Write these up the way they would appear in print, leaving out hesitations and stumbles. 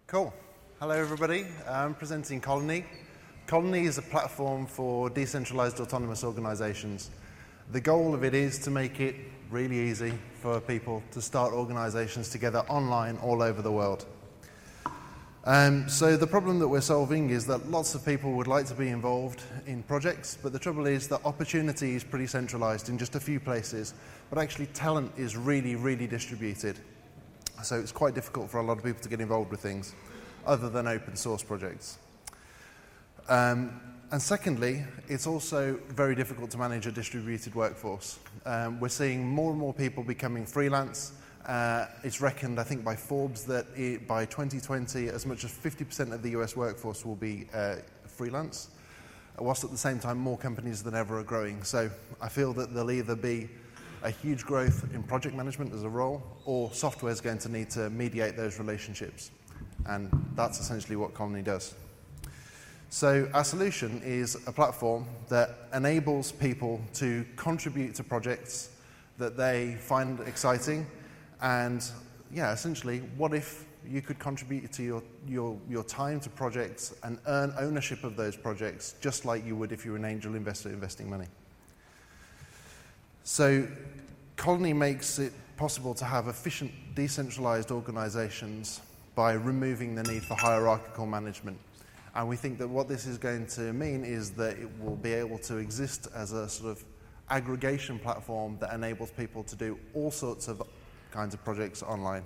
Cool. Hello, everybody. I'm presenting Colony. Colony is a platform for decentralized autonomous organizations. The goal of it is to make it really easy for people to start organizations together online all over the world. So the problem that we're solving is that lots of people would like to be involved in projects, but the trouble is that opportunity is pretty centralized in just a few places, but actually talent is really, really distributed. So it's quite difficult for a lot of people to get involved with things other than open source projects. And secondly, it's also very difficult to manage a distributed workforce. We're seeing more and more people becoming freelance. It's reckoned, I think, by Forbes that by 2020, as much as 50% of the US workforce will be freelance, whilst at the same time more companies than ever are growing. So I feel that there'll either be a huge growth in project management as a role, or software is going to need to mediate those relationships. And that's essentially what Colony does. So our solution is a platform that enables people to contribute to projects that they find exciting. And yeah, essentially, what if you could contribute to your time to projects and earn ownership of those projects just like you would if you were an angel investor investing money? So Colony makes it possible to have efficient, decentralized organizations by removing the need for hierarchical management. And we think that what this is going to mean is that it will be able to exist as a sort of aggregation platform that enables people to do all sorts of kinds of projects online.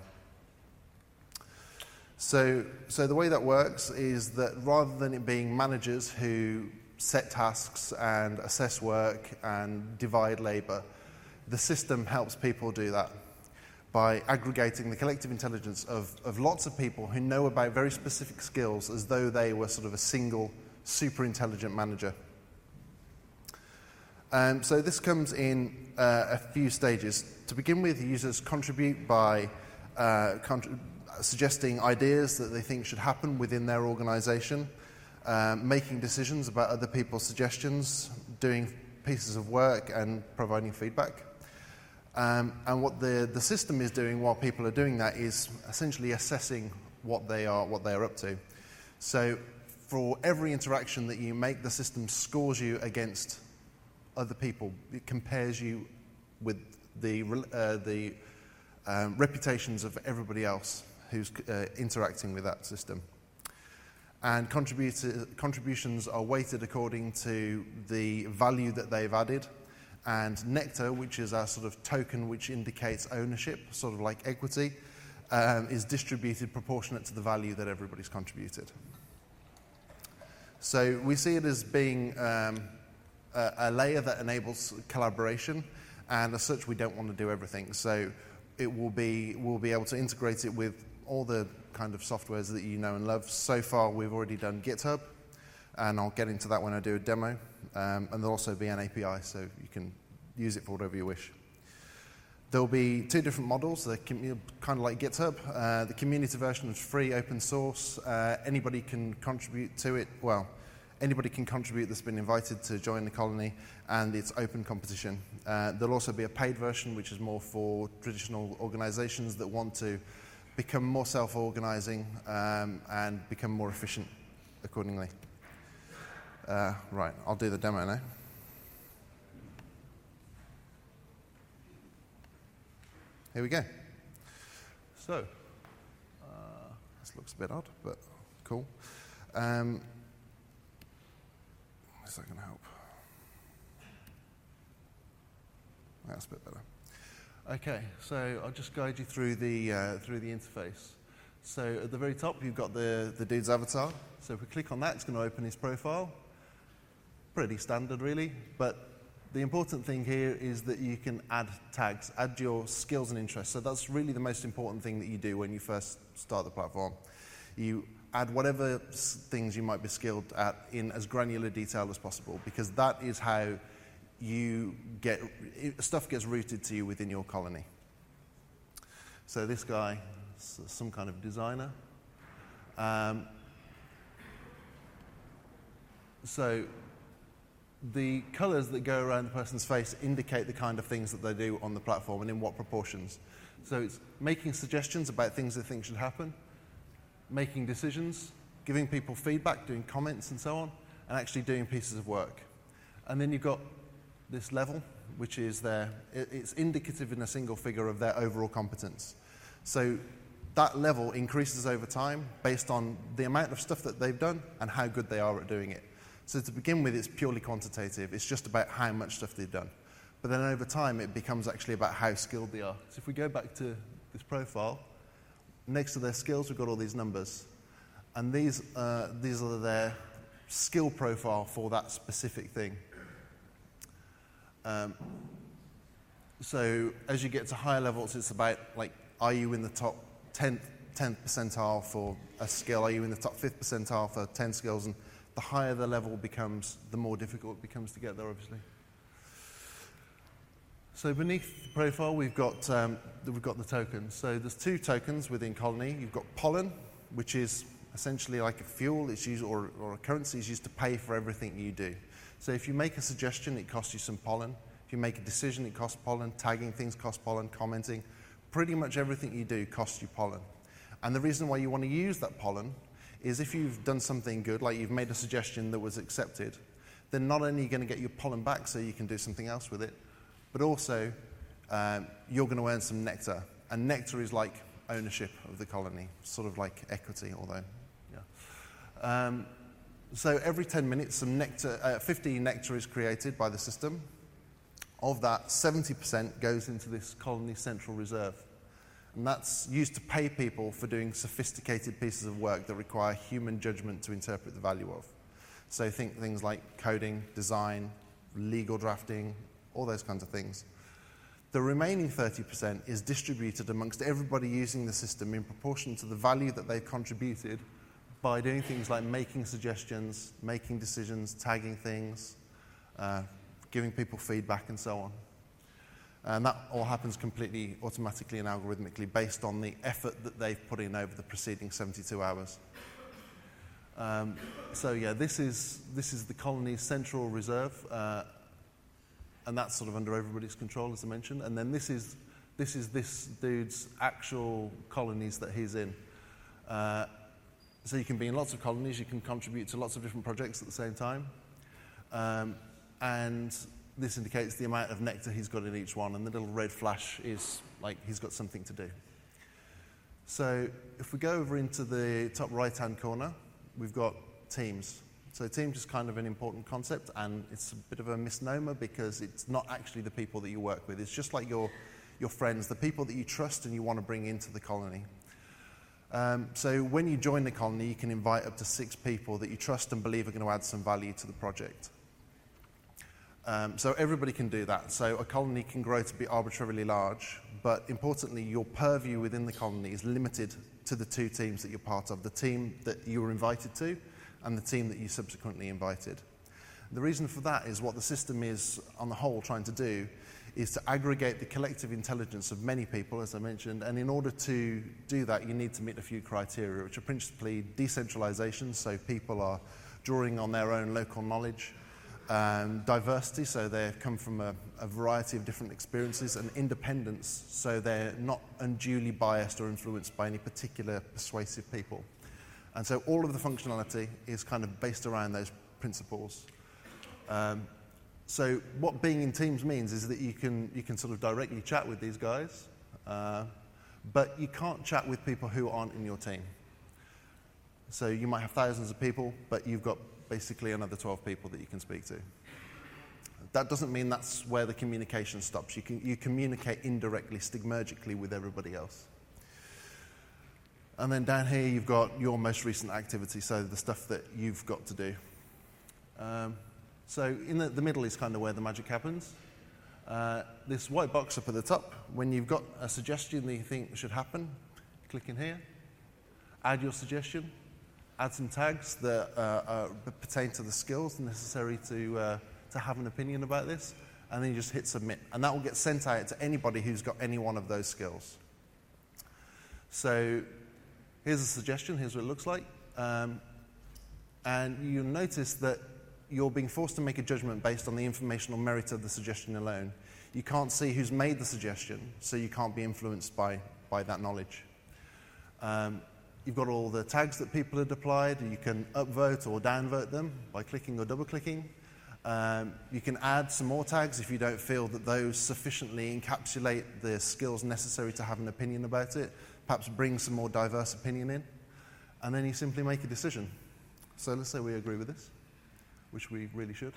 So the way that works is that rather than it being managers who set tasks and assess work and divide labor, the system helps people do that by aggregating the collective intelligence of lots of people who know about very specific skills as though they were sort of a single super intelligent manager. So this comes in a few stages. To begin with, users contribute by suggesting ideas that they think should happen within their organization, making decisions about other people's suggestions, doing pieces of work and providing feedback. And what the system is doing while people are doing that is essentially assessing what they are up to. So for every interaction that you make, the system scores you against other people. It compares you with the reputations of everybody else who's interacting with that system. And contributions are weighted according to the value that they've added. And Nectar, which is our sort of token which indicates ownership, sort of like equity, is distributed proportionate to the value that everybody's contributed. So we see it as being a layer that enables collaboration, and as such we don't want to do everything. So we'll be able to integrate it with all the kind of softwares that you know and love. So far we've already done GitHub, and I'll get into that when I do a demo. And there'll also be an API, so you can use it for whatever you wish. There'll be two different models, kind of like GitHub. The community version is free, open source. Anybody can contribute to it. Well, anybody can contribute that's been invited to join the Colony, and it's open competition. There'll also be a paid version, which is more for traditional organizations that want to become more self-organizing and become more efficient accordingly. Right, I'll do the demo now. Here we go. So, this looks a bit odd, but cool. Is that going to help? That's a bit better. Okay, so I'll just guide you through the interface. So at the very top, you've got the dude's avatar. So if we click on that, it's going to open his profile. Pretty standard, really, but the important thing here is that you can add tags, add your skills and interests. So that's really the most important thing that you do when you first start the platform. You add whatever things you might be skilled at in as granular detail as possible, because that is how stuff gets routed to you within your Colony. So this guy is some kind of designer. So the colors that go around the person's face indicate the kind of things that they do on the platform and in what proportions. So it's making suggestions about things they think should happen, making decisions, giving people feedback, doing comments and so on, and actually doing pieces of work. And then you've got this level, which is it's indicative in a single figure of their overall competence. So that level increases over time based on the amount of stuff that they've done and how good they are at doing it. So to begin with, it's purely quantitative. It's just about how much stuff they've done. But then over time, it becomes actually about how skilled they are. So if we go back to this profile, next to their skills, we've got all these numbers. And these are their skill profile for that specific thing. So as you get to higher levels, it's about, like, are you in the top 10th percentile for a skill? Are you in the top 5th percentile for 10 skills? And the higher the level becomes, the more difficult it becomes to get there, obviously. So beneath the profile, we've got the tokens. So there's 2 tokens within Colony. You've got pollen, which is essentially like a fuel. It's used, or a currency is used to pay for everything you do. So if you make a suggestion, it costs you some pollen. If you make a decision, it costs pollen. Tagging things costs pollen. Commenting. Pretty much everything you do costs you pollen. And the reason why you want to use that pollen is if you've done something good, like you've made a suggestion that was accepted, then not only are you going to get your pollen back so you can do something else with it, but also you're going to earn some nectar. And nectar is like ownership of the colony, sort of like equity, although, yeah. So every 10 minutes, some nectar, 50 nectar is created by the system. Of that, 70% goes into this colony central reserve. And that's used to pay people for doing sophisticated pieces of work that require human judgment to interpret the value of. So think things like coding, design, legal drafting, all those kinds of things. The remaining 30% is distributed amongst everybody using the system in proportion to the value that they've contributed by doing things like making suggestions, making decisions, tagging things, giving people feedback, and so on. And that all happens completely automatically and algorithmically based on the effort that they've put in over the preceding 72 hours. So yeah, this is the colony's central reserve, and that's sort of under everybody's control, as I mentioned. And then this is this dude's actual colonies that he's in. So you can be in lots of colonies, you can contribute to lots of different projects at the same time. And this indicates the amount of nectar he's got in each one, and the little red flash is like he's got something to do. So if we go over into the top right-hand corner, we've got teams. So teams is kind of an important concept, and it's a bit of a misnomer because it's not actually the people that you work with. It's just like your friends, the people that you trust and you want to bring into the colony. So when you join the colony, you can invite up to 6 people that you trust and believe are going to add some value to the project. So everybody can do that. So a colony can grow to be arbitrarily large, but importantly, your purview within the colony is limited to the 2 teams that you're part of, the team that you were invited to and the team that you subsequently invited. The reason for that is what the system is, on the whole, trying to do is to aggregate the collective intelligence of many people, as I mentioned, and in order to do that, you need to meet a few criteria, which are principally decentralization, so people are drawing on their own local knowledge, diversity, so they come from a variety of different experiences, and independence, so they're not unduly biased or influenced by any particular persuasive people. And so all of the functionality is kind of based around those principles. So what being in teams means is that you can sort of directly chat with these guys, but you can't chat with people who aren't in your team. So you might have thousands of people, but you've got basically another 12 people that you can speak to. That doesn't mean that's where the communication stops. You communicate indirectly, stigmergically with everybody else. And then down here you've got your most recent activity, so the stuff that you've got to do. So in the middle is kind of where the magic happens. This white box up at the top, when you've got a suggestion that you think should happen, click in here, add your suggestion, add some tags that pertain to the skills necessary to have an opinion about this, and then you just hit submit. And that will get sent out to anybody who's got any one of those skills. So here's a suggestion, here's what it looks like. And you'll notice that you're being forced to make a judgment based on the informational merit of the suggestion alone. You can't see who's made the suggestion, so you can't be influenced by that knowledge. You've got all the tags that people have applied. You can upvote or downvote them by clicking or double-clicking. You can add some more tags if you don't feel that those sufficiently encapsulate the skills necessary to have an opinion about it. Perhaps bring some more diverse opinion in. And then you simply make a decision. So let's say we agree with this, which we really should.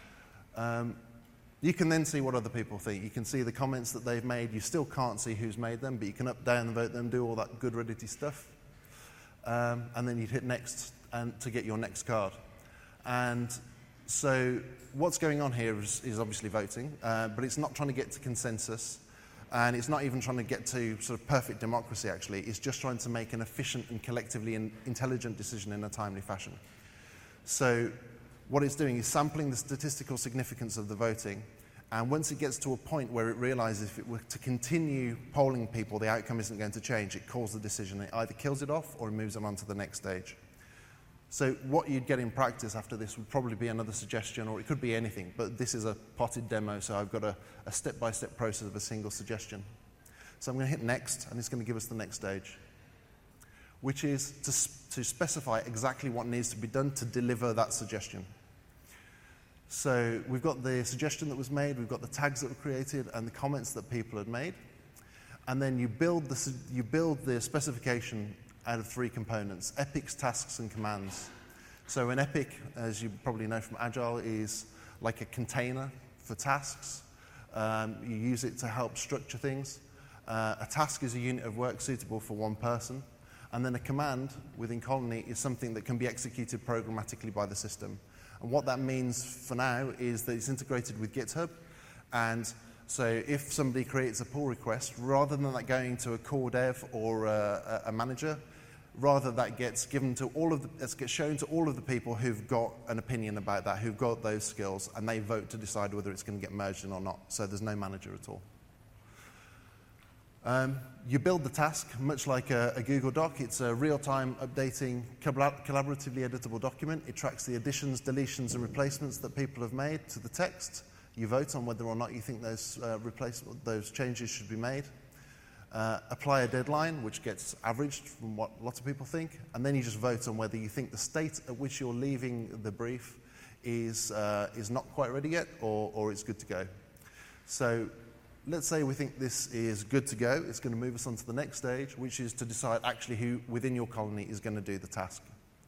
You can then see what other people think. You can see the comments that they've made. You still can't see who's made them, but you can up, down, vote them, do all that good Reddit-y stuff. And then you'd hit next to get your next card. And so what's going on here is obviously voting, but it's not trying to get to consensus, and it's not even trying to get to sort of perfect democracy, actually. It's just trying to make an efficient and collectively intelligent decision in a timely fashion. So what it's doing is sampling the statistical significance of the voting, and once it gets to a point where it realizes if it were to continue polling people, the outcome isn't going to change, it calls the decision. It either kills it off or it moves it on to the next stage. So what you'd get in practice after this would probably be another suggestion, or it could be anything, but this is a potted demo, so I've got a step-by-step process of a single suggestion. So I'm going to hit next, and it's going to give us the next stage, which is to specify exactly what needs to be done to deliver that suggestion. So we've got the suggestion that was made, we've got the tags that were created, and the comments that people had made. And then you build the specification out of three components: epics, tasks, and commands. So an epic, as you probably know from Agile, is like a container for tasks. You use it to help structure things. A task is a unit of work suitable for one person. And then a command within Colony is something that can be executed programmatically by the system. And what that means for now is that it's integrated with GitHub. And so if somebody creates a pull request, rather than that going to a core dev or a manager, rather that gets given to gets shown to all of the people who've got an opinion about that, who've got those skills, and they vote to decide whether it's going to get merged in or not. So there's no manager at all. You build the task much like a Google Doc. It's a real-time updating, collaboratively editable document. It tracks the additions, deletions, and replacements that people have made to the text. You vote on whether or not you think those changes should be made. Apply a deadline, which gets averaged from what lots of people think, and then you just vote on whether you think the state at which you're leaving the brief is not quite ready yet, or it's good to go. So let's say we think this is good to go. It's going to move us on to the next stage, which is to decide actually who within your colony is going to do the task.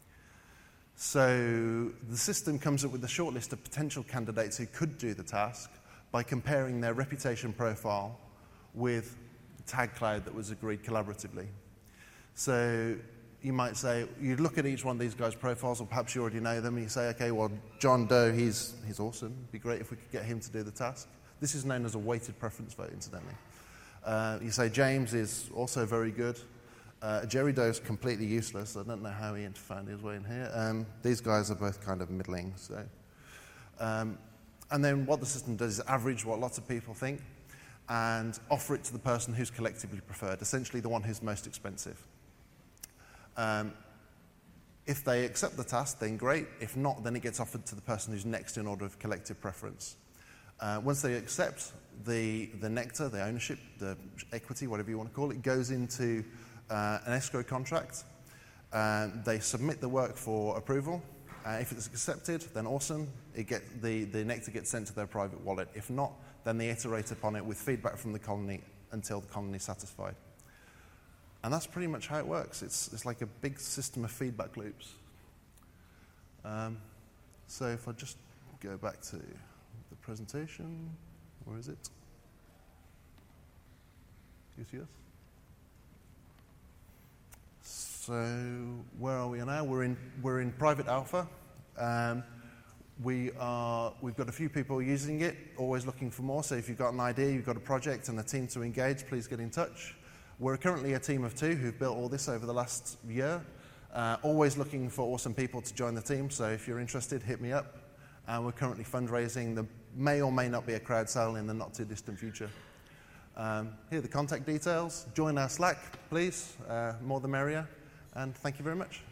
So the system comes up with a short list of potential candidates who could do the task by comparing their reputation profile with the tag cloud that was agreed collaboratively. So you might say, you look at each one of these guys' profiles, or perhaps you already know them, and you say, okay, well, John Doe, he's awesome. It'd be great if we could get him to do the task. This is known as a weighted preference vote, incidentally. You say James is also very good. Jerry Doe is completely useless. I don't know how he found his way in here. These guys are both kind of middling. So, and then what the system does is average what lots of people think and offer it to the person who's collectively preferred, essentially the one who's most expensive. If they accept the task, then great. If not, then it gets offered to the person who's next in order of collective preference. Once they accept the nectar, the ownership, the equity, whatever you want to call it, goes into an escrow contract. They submit the work for approval. If it's accepted, then awesome. The nectar gets sent to their private wallet. If not, then they iterate upon it with feedback from the colony until the colony is satisfied. And that's pretty much how it works. It's like a big system of feedback loops. So if I just go back to the presentation, where is it? You see us? So where are we now? We're in private alpha. We've got a few people using it, always looking for more. So if you've got an idea, you've got a project and a team to engage, please get in touch. We're currently a team of 2 who've built all this over the last year. Always looking for awesome people to join the team. So if you're interested, hit me up. We're currently fundraising. There may or may not be a crowd sale in the not too distant future. Here are the contact details. Join our Slack, please. More the merrier. And thank you very much.